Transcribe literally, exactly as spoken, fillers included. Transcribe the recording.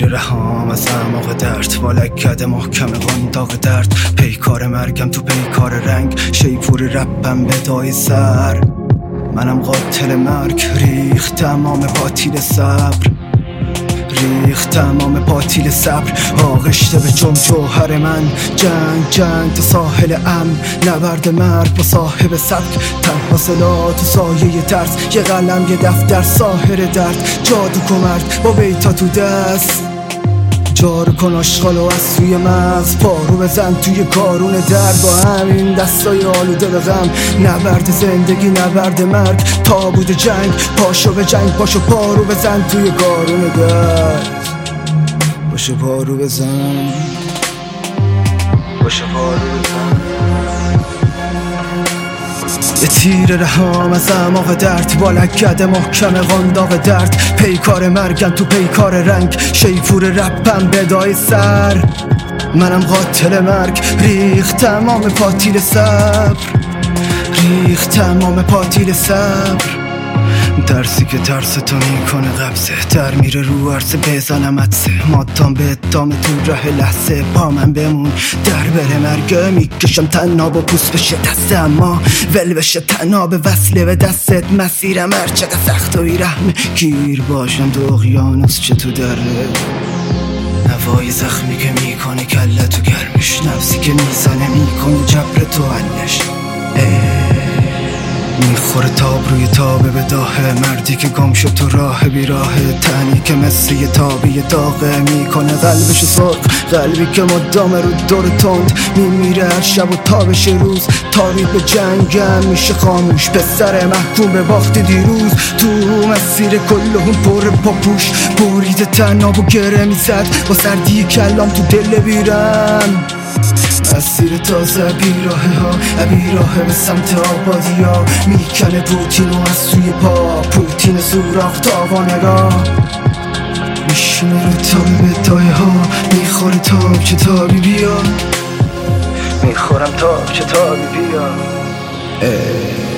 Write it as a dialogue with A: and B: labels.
A: تیر رهام از اعماق درد، والکد محکم قنداق درد. پیکار مرگم تو پیکار رنگ، شیپور رپم به دای سر. منم قاتل مرگ، ریخت تمام پاتیل صبر، ریخت تمام پاتیل صبر. آغشته به جم جوهر من، جنگ جنگ تا ساحل ام، نبرد مرگ با صاحب سبک. تنها سلاح تو سایه ترس، یه قلم یه دفتر ساحر درد. جادو کمرد با بیتا تو دست، جارو کن آشغالو از سوی مغز. پارو بزن توی کارون درد، با همین دستای آلوده به غم. نبرد زندگی نبرد مرگ، تابوت جنگ. پاشو به جنگ، پاشو پارو بزن توی کارون درد. پاشو پارو بزن، پاشو پارو بزن. یه تیر رهام از اعماق درد، والکد محکم قنداق درد. پیکار مرگم تو پیکار رنگ، شیپور رپم به دای سر. منم قاتل مرگ، ریخت تمام پاتیل صبر، ریخت تمام پاتیل صبر. درسی که ترس تو میکنه قبضه، در میره رو عرصه بزنم عدسه. مادام به ادامه تو راه لحظه، با من بمون در بره مرگه. میکشم تنها با پوست بشه دسته، اما ول بشه تنها به وصله به دستت. مسیرم هر چقدر سخت و بیرحمه، گیر باشم دو اقیانوس چه تو دره. نوای زخمی که میکنه کله تو گرمش، نفسی که میزنه میکنه جبر تو حلش. میخوره تاب روی تابه به داهه، مردی که گم شد تو راه بیراهه. تنی که مثل یه تابی داغه، میکنه قلبش سرخ. قلبی که مدام رو دور تند میمیره هر شب و تابش روز. تاریخ به جنگم میشه خاموش، پسر محکوم به باخت دیروز. تو مسیر کلهم پر پاپوش، برید تناب و گره میزد با سردی کلام تو دل بیرم. مسیر تازه بیراهه ها، بیراهه به سمت آبادی ها. میکنه پوتین و از سوی پا، پوتین سوراخ تاوانه را. میشونه رو تابی به دایه ها، میخوره تاب که تابی بیا. میخورم تاب که تابی بیا.